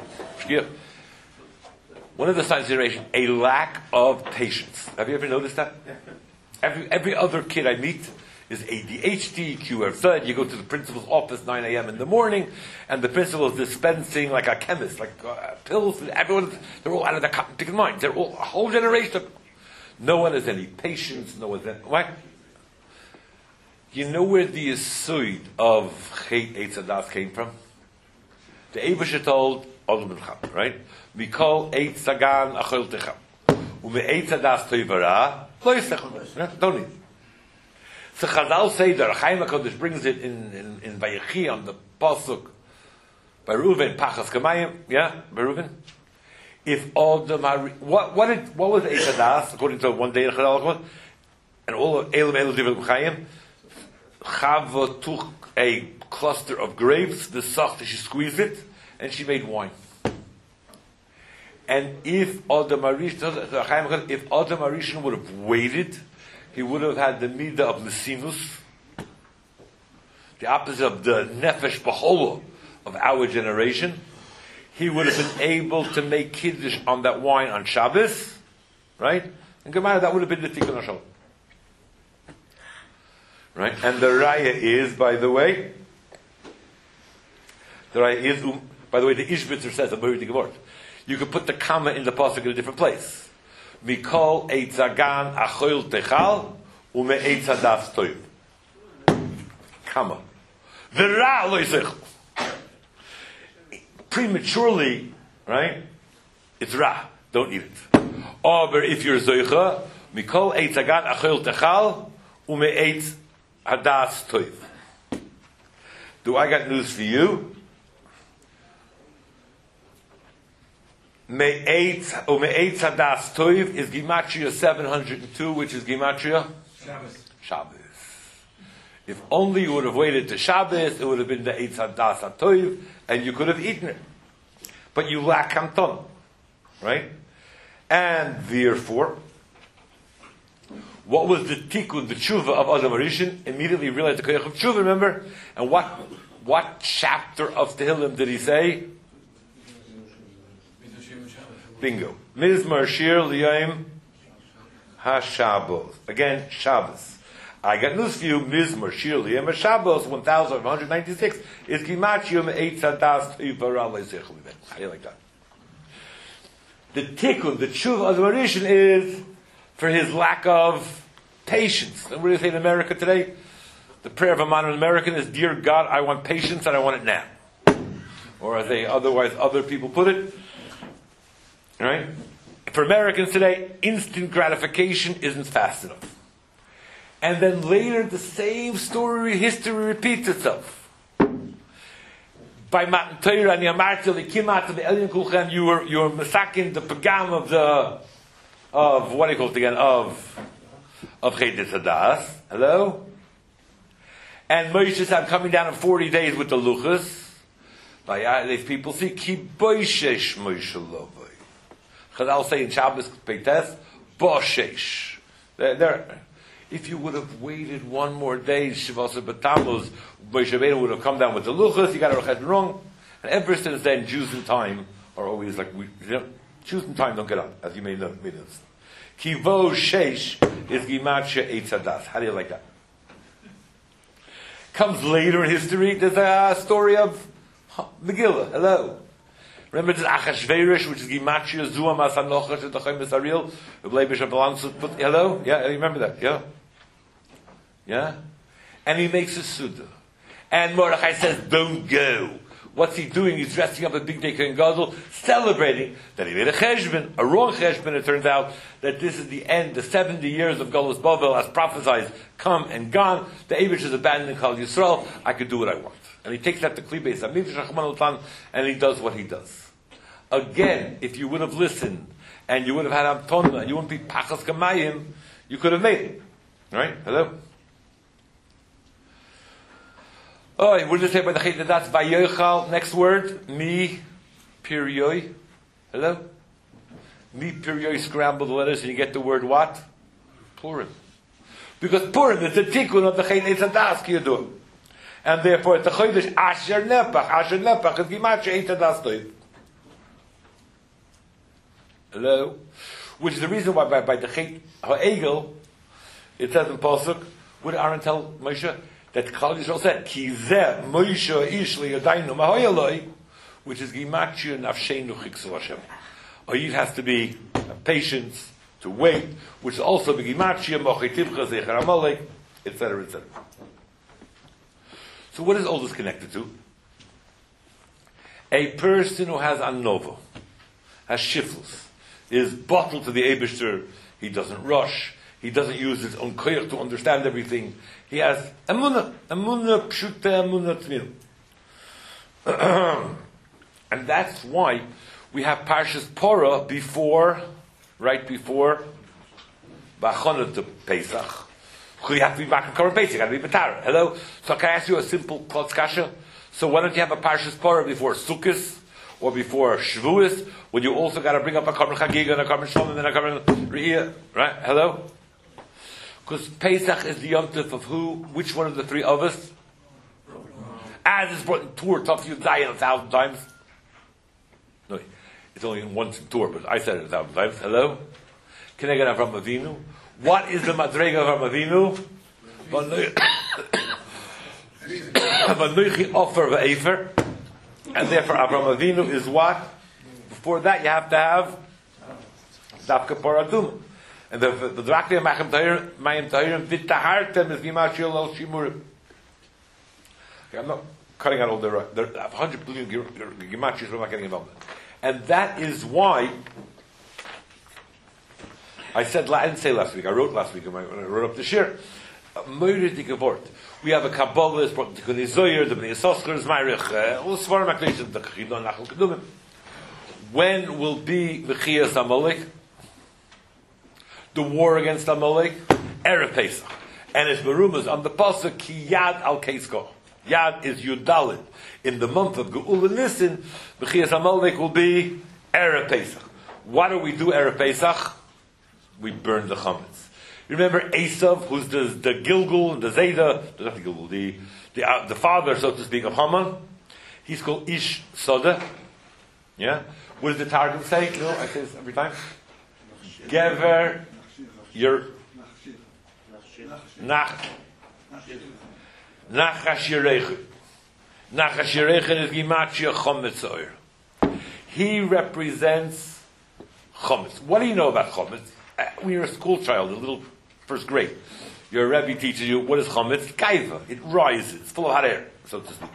One of the signs of this generation, a lack of patience. Have you ever noticed that? Every other kid I meet is ADHD, QFZ. You go to the principal's office 9 a.m. in the morning, and the principal is dispensing like a chemist, like pills. Everyone, they're all out of their cotton minds. They're all a whole generation. No one has any patience. No one has any, what? You know where the yesod of Chet Eitz Hadas came from? The Eibusha told Odom Cham, right? Mikol Eitz Sagan Achol Techam. Ume Eitz Adas Toivara, Lo Yisechel. Don't need. So Chazal say that Chaim HaKadosh brings it in Vayechi on the Pasuk by Reuven, Pachas Kamayim, yeah, by Reuven. If all the what was Eitz Adas according to one day in Chazal, and all of Elam Divrei Chaim, Chava took a cluster of grapes, the sach, she squeezed it, and she made wine. And if Adam Arishan would have waited, he would have had the midah of Messinus, the opposite of the Nefesh B'cholah of our generation. He would have been able to make Kiddush on that wine on Shabbos, right? And Gemara, that would have been the Tikkun HaShalom. Right? And the Raya is, by the way, the Ishbitzer says, I'm the Gemara. You could put the comma in the pasuk in a different place. Mikol Eitz Zagan Achoil Techal Ume Eitz Hadas Toiv. Comma. V'ra lo yisechel. Prematurely, right? It's ra. Don't eat it. Or if you're zoicha, Mikol Eitz Zagan Achoil Techal Ume Eitz Hadas Toiv. Do I got news for you? Me'etz Hadas Toiv is Gematria 702, which is Gematria Shabbos. If only you would have waited to Shabbos, it would have been the Eitz Hadas Toiv, and you could have eaten it. But you lack Hamton, right? And therefore, what was the tikkun, the tshuva of Adam Arishan? Immediately realized the koyach of tshuva, remember? And what chapter of Tehillim did he say? Bingo. Mizmar Shir Liyayim HaShabbos. Again, Shabbos. I got news for you. Mizmar Shir Liyayim HaShabbos 1196 is Gimatchiyum Eitz Hadas Toivara Le'Zechel. How do you like that? The tikkun, the tshuva of the Arishan is for his lack of patience. And what do they say in America today? The prayer of a modern American is, Dear God, I want patience and I want it now. Or as they otherwise other people put it, right? For Americans today, instant gratification isn't fast enough. And then later, the same story, history repeats itself. By Matan Torah and Yamartel, the Kimat of the Elyon Kulchem, you were masakin the pagam of what do you call it again? Of Chedis Hadas. Hello? And Moshe said, I'm coming down in 40 days with the Luchas. These people see, Ki Boishesh Moshe Lovoi. Chazal say in Shabbos Peites, Boshesh. If you would have waited one more day, Shavasa B'Tammuz, Moshe Rabbeinu would have come down with the Luchas, you got it wrong. And ever since then, Jews in time are always like, Jews in time don't get up, as you may know. Kivo Shesh is Gimatcha Eitz Hadas. How do you like that? Comes later in history, there's a story of Megillah. Hello. Remember this Achashverosh, which is Gimatria Zua Masanocha Shetachim Misaril? Hello? Yeah, you remember that? Yeah? Yeah? And he makes a Suda. And Mordechai says, don't go. What's he doing? He's dressing up a big day Kohen Gadol, celebrating that he made a cheshbon, a wrong cheshbon. It turns out that this is the end, the 70 years of Golus Bavel, as prophesied, come and gone. The Eibush is abandoning Kal Yisrael. I could do what I want. And he takes that to Kli Beis Hamikdash, and he does what he does. Again, if you would have listened, and you would have had Amtona, you wouldn't be Pachas Kamayim, you could have made it. Right? Hello? Oh, what did it say by the Chet? That's Vayochal. Next word, Mi Piriyoi. Hello? Mi Piriyoi, scramble the letters, and you get the word what? Purim. Because Purim is the tikkun of the Chet Eitzadas Kiyadum. And therefore, it's the Chodesh Asher Nepach. Asher Nepach is Gimatcha Eitzadas Toiv. Hello? Which is the reason why by the Chet HaEgel, it says in Pasuk, what did Aaron tell Moshe? That Klal Yisrael said, Ki zeh Moshe ish liyadaynu mahoyaloi, which is Gimatria Nafsheinu Chiksu Hashem. Oyiv has to be patience, to wait, which is also the Gimatria Mochitivcha Zecher Amalek, etc., etc. So what is all this connected to? A person who has anova, has shiflus, is bottled to the Eibishter. He doesn't rush. He doesn't use his own koyach to understand everything. He has emunah pshuta, emunah tmil. And that's why we have Parshas Porah right before B'achonah to Pesach. We have to be back in Korban Pesach. Got to be B'tara. Hello. So can I ask you a simple klotz kasha? So why don't you have a Parshas Porah before Sukkot or before Shavuos, when you also got to bring up a Korban Chagiga and a Korban Shalom and a Korban Re'iyah? Right? Hello. Because Pesach is the Yom Tov of who? Which one of the three of us? As is brought in Tur, Tov Yud Zayin 1,000 times. No, it's only once in Tur, but I said it 1,000 times. Hello? Can I get Avram Avinu? What is the Madrega of Avram Avinu? V'nuichi Ofer v'Efer. And therefore Avram Avinu is what? Before that you have to have Dafka Paradum. And the Drakli Machem Mayim Tahirim V'Tahartem is Gimat Shil El Shimurim. I'm not cutting out all the 100 billion Gimatris, we're not getting involved in. And that is why I didn't say last week, I wrote last week when I wrote up the shir. We have a Kabbalah, it's brought to Tikkun Zoyer, the Bnei Yissaschar is Ma'arich, all Svarim HaKadoshim, the Chidon Nachal Kedumim. When will be V'chiyas Amalek? The war against Amalek? Erev Pesach. And it's Merumas on the Pasuk, Ki Yad Al Keisko. Yad is Yudalid. In the month of Geula Nisan, V'chiyas Amalek will be Erev Pesach. What do we do Erev Pesach? We burn the chametz. You remember Esav, who's the Gilgul, the Zayda, not the Gilgul, the father, so to speak, of Haman. He's called Ish Soda. Yeah? What does the Targum say? No, I say this every time. Gever, your Nachashirechu. Nachashirechu is Gimatria Chometz Oir. He represents Chometz. What do you know about Chometz? When you're a school child, a little first grade, your Rebbe teaches you what is Chometz. Kaiva. It rises. It's full of hot air, so to speak.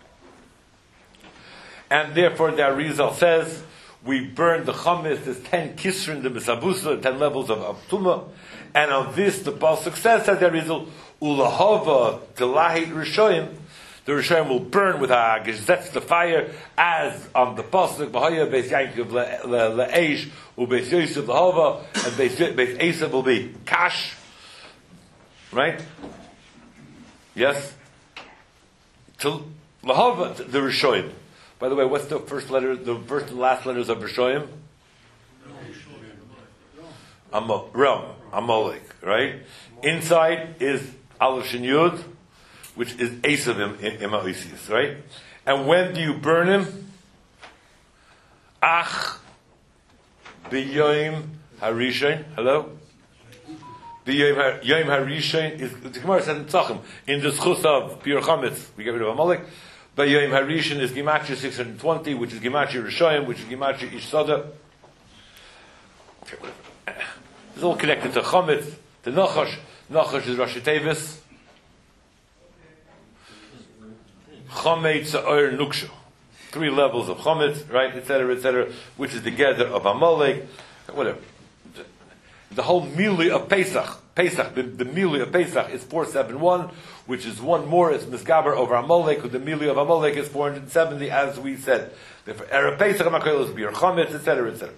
And therefore, the Arizal says, we burn the Chometz. There's 10 kisrin, the Misabusa, 10 levels of Tumah. And on this, the Pasuk says that there is Ulahova Telahit Rishoyim. The Rishoyim will burn with a gezetz the fire, as on the Pasuk, B'haya Beis Yankov Le'eish, U'Beis Yosef Lahova, and Beis Esav will be Kash. Right? Yes? To Lahova, the Rishoyim. By the way, what's the first letter, the first and last letters of Rishoyim? Ram, Amalek, right? Inside is Aleph Shin Yud, which is Esav Imaosis, right? And when do you burn him? Ach B'Yom Harishain. Hello? B'Yom Harishain is, the Gemara says in Tzachim, in the Schus of Pir Chametz, we get rid of Amalek. B'Yom Harishain is Gematria 620, which is Gematria Rishoyim, which is Gematria Ish Soda. It's all connected to Chametz, to Nachash. Nachash is Rashi Tevis. Chometz Oir Nuksha. 3 levels of Chometz, right, etc., which is the gather of Amalek, whatever. The whole Mili of Pesach, the Mili of Pesach is 471, which is one more, it's Misgaber over Amalek, the Mili of Amalek is 470, as we said. Therefore, Erev Pesach, Amakol is Bir Chometz, etc.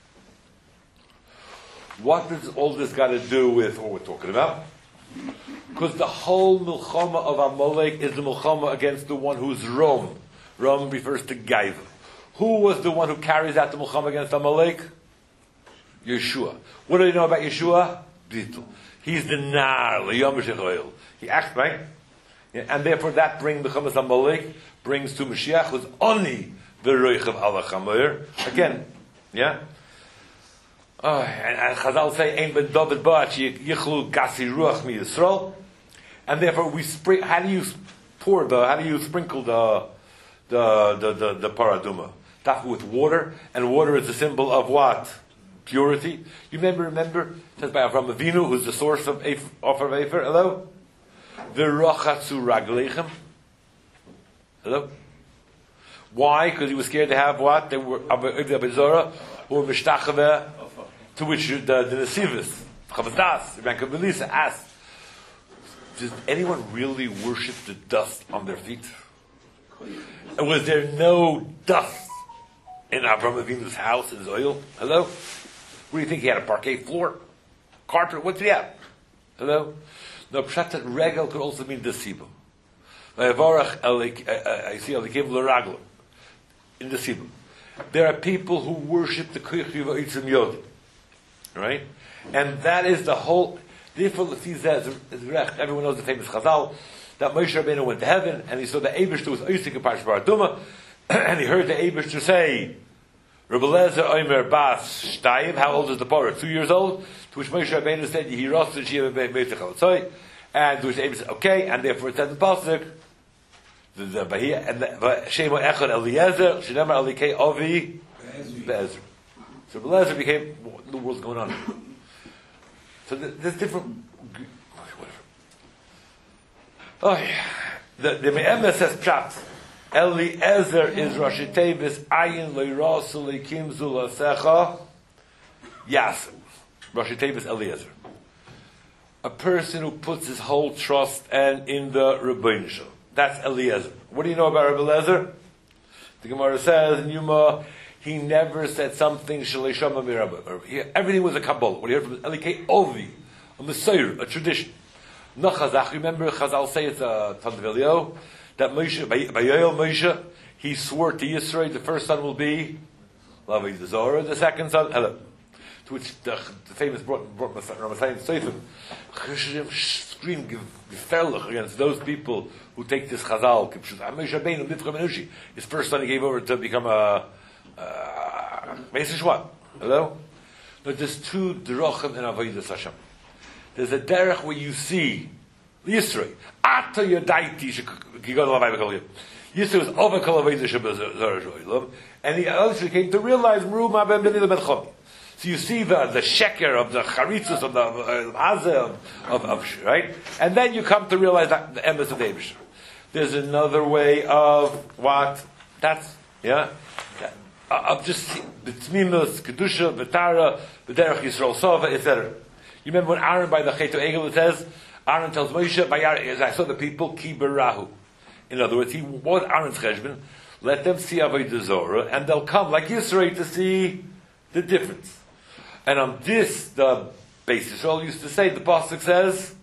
What does all this got to do with what we're talking about? Because the whole Milchama of Amalek is the Milchama against the one who's Rom. Rom refers to Gaiva. Who was the one who carries out the Milchama against Amalek? Yeshua. What do you know about Yeshua? Bittul. He's the Nar, L'yom Shechoil. He acts, right? Yeah, and therefore that brings the Chamas Amalek, brings to Mashiach, who's only the Roich of Allah Chamer. Again, yeah? Oh, and Chazal say, Ein ben David ba'at yichlu gasi ruach mi Yisrael. And therefore we how do you sprinkle the paraduma? That with water, and water is a symbol of what? Purity. You remember, it says by Avram Avinu, who's the source of Ofer Efer. Hello? V'rachatzu raglechem. Hello? Why? Because he was scared to have what? They were Abizora, who were Mishtachave, to which the Nesivis, Chavazdas, Rebbe Belisa asked, does anyone really worship the dust on their feet? And was there no dust in Avraham Avinu's house, in his oil? Hello? What do you think? He had a parquet floor? Carpet? What did he have? Hello? No, pshat that regel could also mean desibu. I see alikim l'raglo in desibu. There are people who worship the Koich Yitzim Yod, right? And that is the whole. Therefore, everyone knows the famous Chazal that Moshe Rabbeinu went to heaven and he saw the Eibishter was Oisik in Parshas Baraduma, and he heard the Eibishter say, Rebbe Lezer Omer Bas Shtayim, how old is the Parah? 2 years old. To which Moshe Rabbeinu said, Yehiros Shiyah Beitach Alatzoi, and to which the Eibishter said, okay, and therefore it says in Pasuk, the Bahia and Shemo Echad Eliezer, Shenemar Alikei Ovi Be'ezra. So Rebbe Lezer became, what in the world's going on? So there's different, whatever. Oh, yeah. The Me'emes says pshat. Eliezer is Rashi Tevis Ayin Leirasu Leikim Zulasecha Yasu. Rashi Tevis Eliezer. A person who puts his whole trust and in the Rebbeinu Shalom. That's Eliezer. What do you know about Rebbe Eliezer? The Gemara says in Yuma, he never said something Shalishama Mirabba. Everything was a Kabbalah. What he heard from Elikei Ovi, a Messiah, a tradition. Nachazach, remember Chazal say it's a Tanvilio, that Moshe, by Yoel Moshe, he swore to Yisrael the first son will be Lavi the Zorah, the second son, Elah. To which the famous brought Ramasayim Seifim, scream gefellich against those people who take this Chazal. Moshe Rabbeinu, Nifcha Menushi, his first son he gave over to become a Mesish what? Hello? But there's two derachim in Avodas Hashem. There's a derech where you see Yisroi. Ata Yodaiti Kigon Lavai B'Kol Yisroi was over Kol Avodas Shabbat, and he actually came to realize Meru Ma'ben B'nei L'Betchom. So you see the sheker of the charitzos of the azeh of right, and then you come to realize that the emes of the Eibishter. There's another way of what? That's of just the tzmimus, kedusha, v'tara, v'derech Yisrael sova, etc. You remember when Aaron by the Cheto Egel it says, Aaron tells Moshe, as I saw the people, ki berahu. In other words, he was Aaron's cheshbon. Let them see Avodah Zorah, and they'll come like Yisrael to see the difference. And on this, the Beis Yisrael used to say, the pasuk says,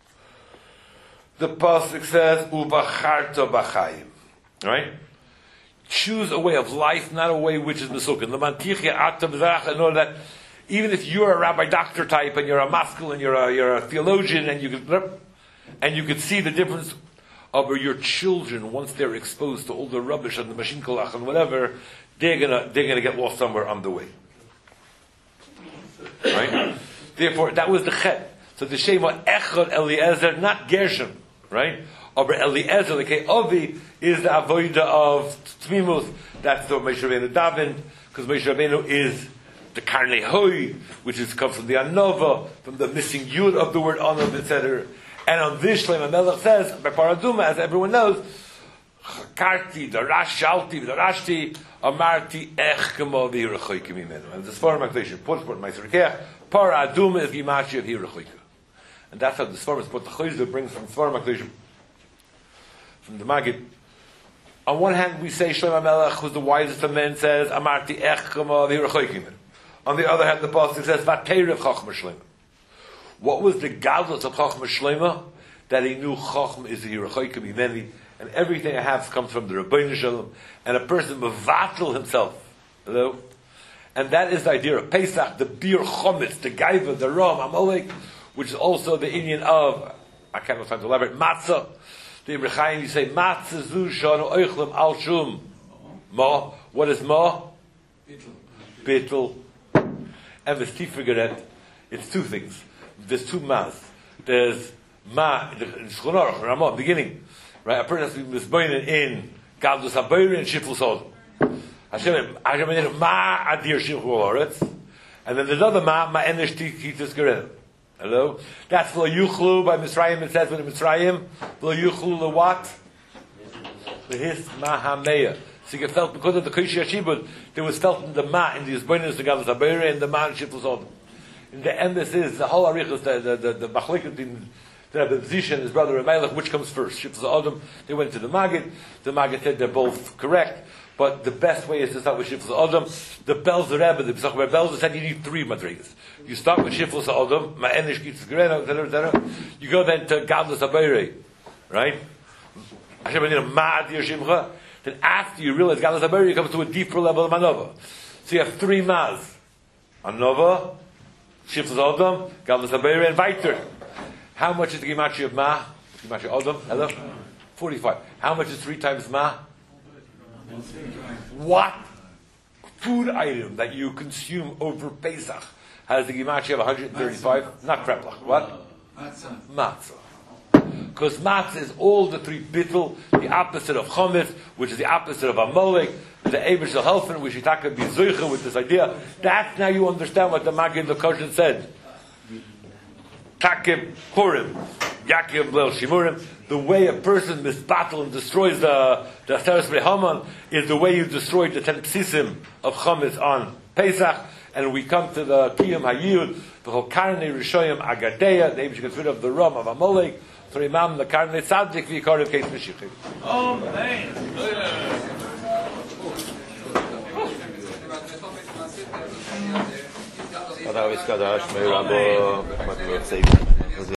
"Ubacharta b'chayim," right? Choose a way of life, not a way which is mesukin. The mantichia atam zach, and all that. Even if you're a rabbi doctor type and you're a maskil and you're a theologian and you could see the difference of your children once they're exposed to all the rubbish and the machine kolach and whatever, they're gonna get lost somewhere on the way. Right? Therefore, that was the chet. So the Shema Echad Eliezer, not Gershom, right? But Eliezer, like Ovi, is the avodah of Tmimus. That's the Moshe Rabbeinu davened, because Moshe Rabbeinu is the Karnei Hoi, which comes from the Anova, from the missing Yud of the word Anov, etc. And on this, Shlomo Melech says, by Paraduma, as everyone knows, Karti, Darashti, Amarti, Ech Kemo V'Yirachoyke Mimenu. And the Sforim HaKadoshim put Meiser Keach, Paraduma is Gimashi of Yirachoyke. And that's how the Sforim is put. The Chayzer brings from Sforim HaKadoshim, from the Magid. On one hand, we say Shlomo Melech, who's the wisest of men, says, Amarti, Ech Kemo V'Yirachoyke Mimenu. On the other hand, the pasuk says, "Vaterev Chachma Shlema." What was the gadlus of Chachma Shlema? That he knew Chachma is the Yirachoyke Mimeni, and everything I have comes from the Rebbeinu Shalom, and a person mevatel himself. Hello, and that is the idea of Pesach, the Bir Chometz, the Gaiva, the Ram, Amalek, which is also the Indian of I can't have time to elaborate matzah. The Ibrahim you say matzah zu shanu oichlem al shum ma. What is ma? Bittul. And the Tifigeret, it's two things. There's two mas. There's ma, in Shchonor, Ramah, beginning. Right? A person was born in Gadlus HaBeir and Shiful Sod. Hashem ma adir Shiful Oretz. And then there's another ma enish tikitis gereh. Hello? That's Lo Yuchlu by Mitzrayim. It says in Mitzrayim, Lo Yuchlu le what? His Mahameya. So you felt because of the Koish Yashibud, there was felt in the Ma, in the Yisboinus, the Galas Abayre, and the Ma and Shifus Odom. In the end, this is the whole Arichas, the Machlikat in the Zisha and his brother Remelech, which comes first? Shifus Odom, they went to the Maggid said they're both correct, but the best way is to start with Shifus Odom. The Belzer Rebbe, the Pesach Rebbe Belzer said you need 3 Madrigas. You start with Shifus Odom, Ma'enish Kitzis Gerena, etc. You go then to Galas Abayre, right? Hashem need a Ma'ad Yashimcha. Then after you realize Galas Abayre, you come to a deeper level of Manova. So you have 3 Maz. Anova, Shifus Odom, Galas Abayre, and Weiter. How much is the Gematria of Ma? Gematria Odom? Hello? 45. How much is 3 times Ma? What food item that you consume over Pesach has the Gematria of 135? Not Kreplach. What? Matzah. Because matzah is all the 3 bittul, the opposite of chometz, which is the opposite of amalek, the Eibush of Helfen, which Yitaka be zoicha with this idea. That's now you understand what the Maggid Lekoshen said. Takib Purim, Yaakov Leil Shimurim. The way a person misbattle and destroys the Aseres Haman is the way you destroyed the 10 psisim of chometz on Pesach. And we come to the Kiyum Hayud, the Hokarnei Rishoyim Agadeya, the Eibush gets rid of the Ram of amalek. So Imam the Karnei Tzaddik v'Yikarev Keis Meshichim. Oh, man. Cada vez que dá, acho meio rabo, mas eu sei.